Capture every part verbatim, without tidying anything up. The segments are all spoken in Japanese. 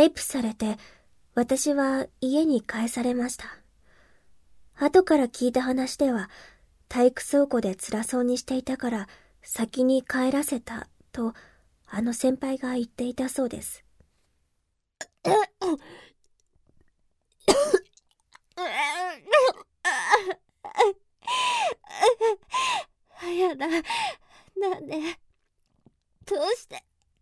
レイプされて、私は家に帰されました。後から聞いた話では、体育倉庫で辛そうにしていたから先に帰らせたとあの先輩が言っていたそうです。 やだ、なんで、どうして、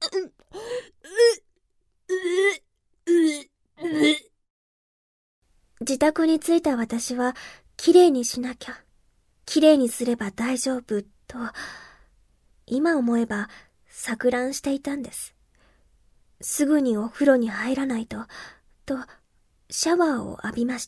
自宅に着いた私はきれいにしなきゃ、きれいにすれば大丈夫と、今思えば錯乱していたんです。すぐにお風呂に入らないと、と、シャワーを浴びました。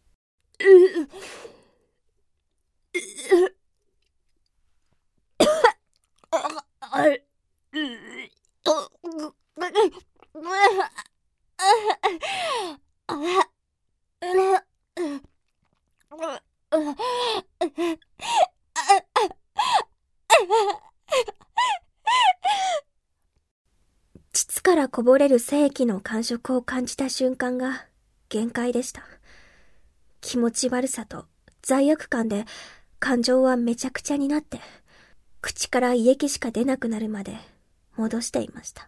膣からこぼれる精液の感触を感じた瞬間が限界でした。気持ち悪さと罪悪感で感情はめちゃくちゃになって、口から胃液しか出なくなるまで戻していました。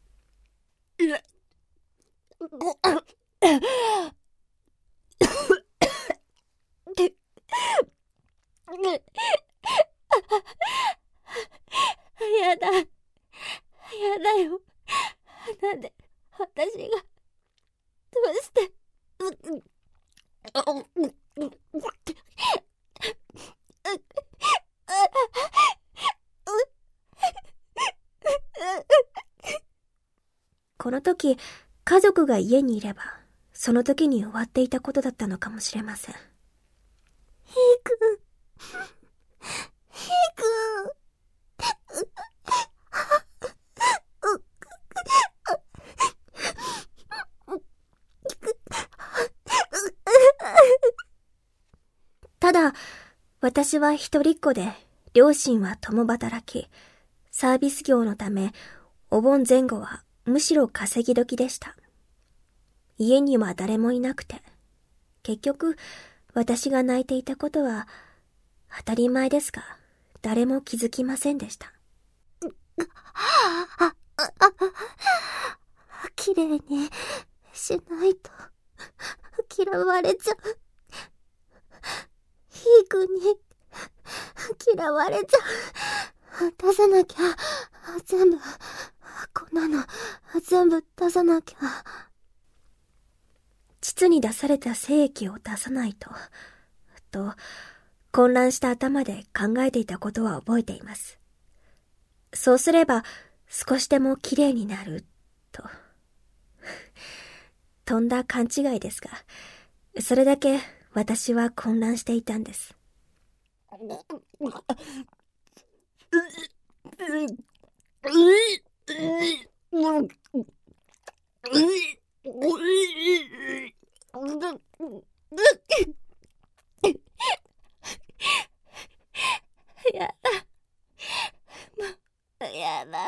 やだ、やだよ。なんで私が、どうして、 この時、家族が家にいれば、その時に終わっていたことだったのかもしれません。 ひーくん、ひーくん。 ただ、私は一人っ子で、両親は共働き、サービス業のため、お盆前後はむしろ稼ぎ時でした。家には誰もいなくて、結局、私が泣いていたことは、当たり前ですが、誰も気づきませんでした。 きれいにしないと嫌われちゃう。ひーくんに嫌われちゃう。出さなきゃ。全部、こんなの全部出さなきゃ。 膣に出された精液を出さないと、と、混乱した頭で考えていたことは覚えています。そうすれば少しでもきれいになる、と。とんだ勘違いですが、それだけ私は混乱していたんです。 やだ。もう、やだ。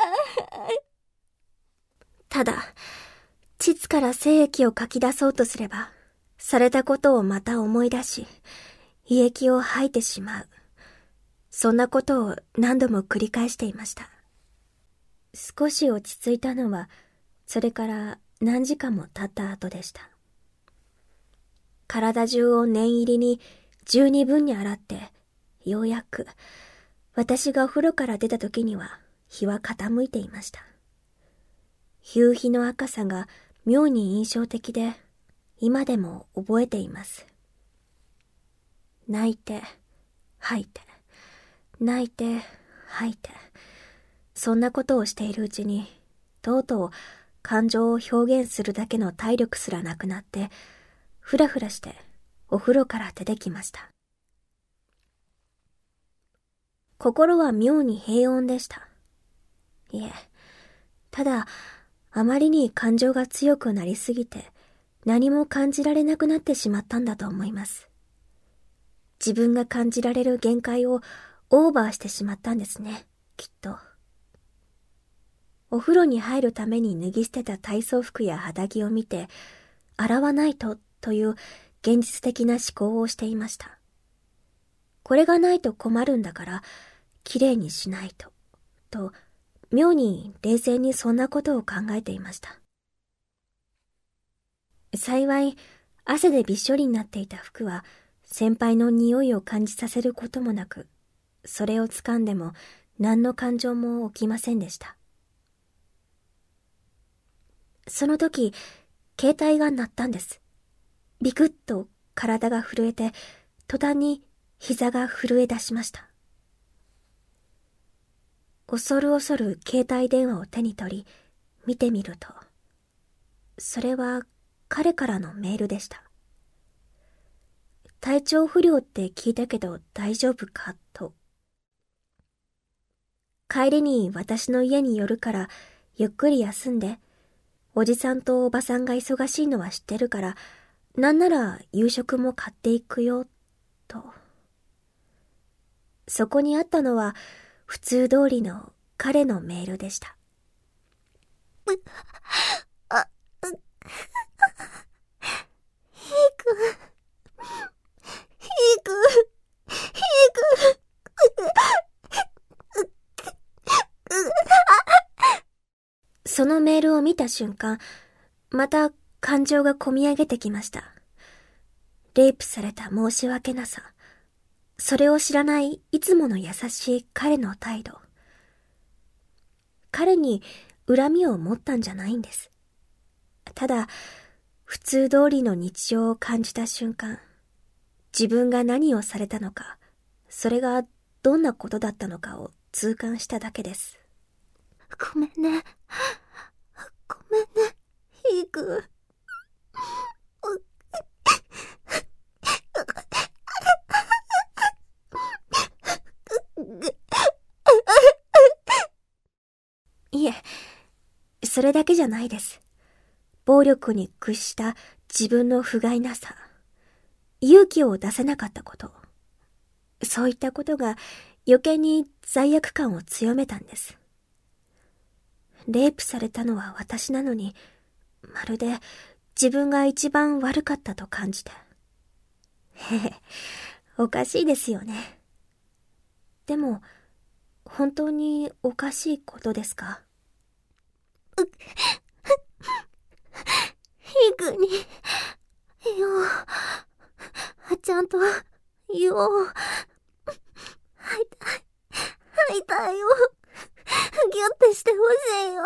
ただ、膣から精液をかき出そうとすれば、されたことをまた思い出し、胃液を吐いてしまう。そんなことを何度も繰り返していました。少し落ち着いたのは、それから何時間も経った後でした。体中を念入りに十二分に洗って、ようやく、私がお風呂から出た時には日は傾いていました。夕日の赤さが妙に印象的で、今でも覚えています。泣いて、吐いて、泣いて、吐いて、そんなことをしているうちに、とうとう感情を表現するだけの体力すらなくなって、ふらふらしてお風呂から出てきました。心は妙に平穏でした。いえ、ただ、あまりに感情が強くなりすぎて、何も感じられなくなってしまったんだと思います。自分が感じられる限界をオーバーしてしまったんですね、きっと。 お風呂に入るために脱ぎ捨てた体操服や肌着を見て、洗わないとという現実的な思考をしていました。これがないと困るんだから、きれいにしないと、と、妙に冷静にそんなことを考えていました。幸い、汗でびっしょりになっていた服は、先輩の匂いを感じさせることもなく、それを掴んでも何の感情も起きませんでした。その時、携帯が鳴ったんです。ビクッと体が震えて、途端に膝が震え出しました。恐る恐る携帯電話を手に取り、見てみると、それは彼からのメールでした。体調不良って聞いたけど大丈夫かと。帰りに私の家に寄るからゆっくり休んで、おじさんとおばさんが忙しいのは知ってるから、なんなら夕食も買っていくよ、と。そこにあったのは普通通りの彼のメールでした。 あ、う、ひーくん、ひーくん、ひーくん、 そのメールを見た瞬間、また感情がこみ上げてきました。レイプされた申し訳なさ。それを知らないいつもの優しい彼の態度。彼に恨みを持ったんじゃないんです。ただ、普通通りの日常を感じた瞬間、自分が何をされたのか、それがどんなことだったのかを痛感しただけです。 ごめんね。ごめんね、ひーくん。 いえ、それだけじゃないです。暴力に屈した自分の不甲斐なさ、勇気を出せなかったこと、そういったことが余計に罪悪感を強めたんです。レイプされたのは私なのに、まるで自分が一番悪かったと感じて。へへ、おかしいですよね。でも、本当におかしいことですか？ ひーくんに言おう。ちゃんと言おう。会いたい。会いたいよ。ギュッてしてほしいよ。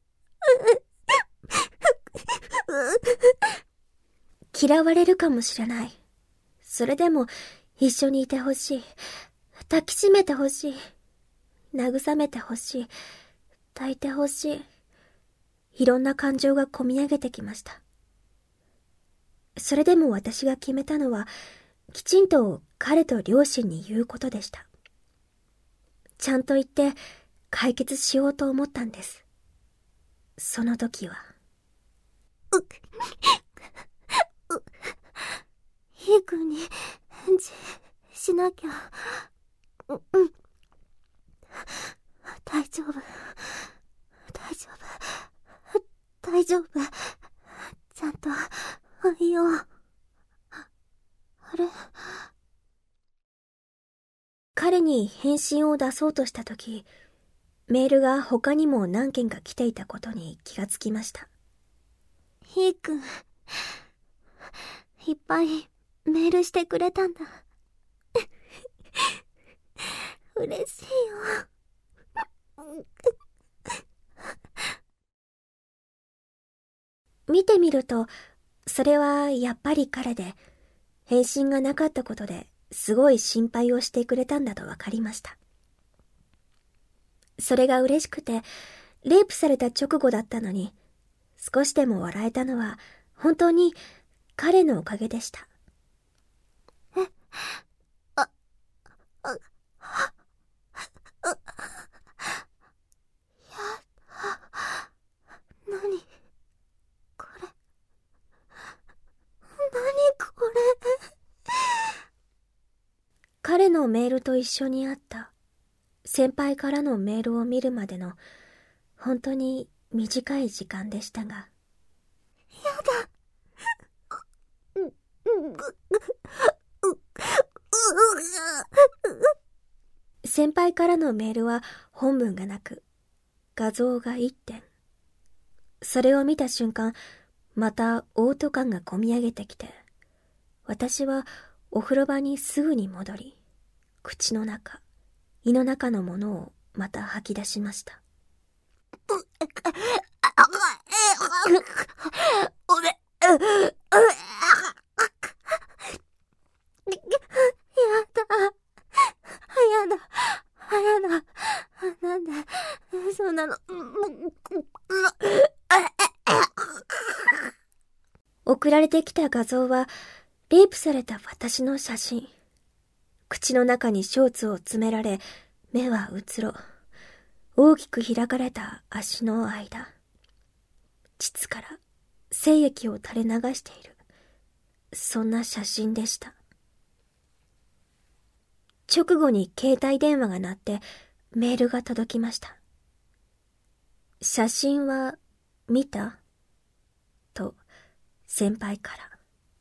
嫌われるかもしれない。それでも一緒にいてほしい。抱きしめてほしい。慰めてほしい。抱いてほしい。いろんな感情がこみ上げてきました。それでも私が決めたのは、きちんと彼と両親に言うことでした。ちゃんと言って解決しようと思ったんです。その時は。 う、う、ひーくんに返事しなきゃ。う、うん。大丈夫。大丈夫。大丈夫。ちゃんと言おう。あれ？ 彼に返信を出そうとしたとき、メールが他にも何件か来ていたことに気がつきました。 ひーくん、いっぱいメールしてくれたんだ。嬉しいよ。 見てみると、それはやっぱり彼で、返信がなかったことですごい心配をしてくれたんだとわかりました。それが嬉しくて、レイプされた直後だったのに、少しでも笑えたのは本当に彼のおかげでした。 え、あ、あ、あ、あ、や、なに、これ、なにこれ。 彼のメールと一緒にあった先輩からのメールを見るまでの本当に短い時間でしたが。 やだ。 先輩からのメールは本文がなく、画像が一点。それを見た瞬間、また嘔吐感がこみ上げてきて、私はお風呂場にすぐに戻り、口の中、胃の中のものをまた吐き出しました。 おね、やだ。やだ。やだ。なんで、そんなの。 送られてきた画像は、レイプされた私の写真。口の中にショーツを詰められ、目はうつろ。大きく開かれた足の間。膣から精液を垂れ流している。そんな写真でした。直後に携帯電話が鳴ってメールが届きました。写真は見た？と先輩から。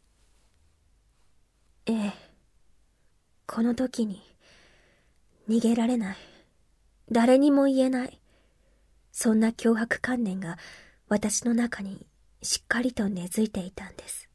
ええ。この時に逃げられない。誰にも言えない。そんな脅迫観念が私の中にしっかりと根付いていたんです。